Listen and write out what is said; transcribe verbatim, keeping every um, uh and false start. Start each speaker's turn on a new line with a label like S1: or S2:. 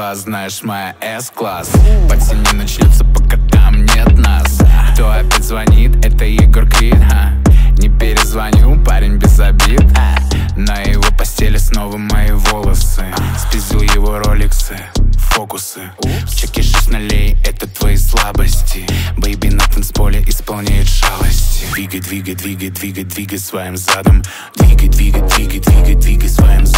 S1: С-класс, знаешь, моя С-класс. Потяни начнется, пока там нет нас. Кто опять звонит? Это Егор Крид, а? Не перезвоню, парень без обид. На его постели снова мои волосы. Спиздил его роликсы, фокусы. Чеки шесть нулей, это твои слабости. Бэйби на танцполе исполняет шалости. Двигай, двигай, двигай, двигай, двигай своим задом. Двигай, двигай, двигай, двигай, двигай своим задом.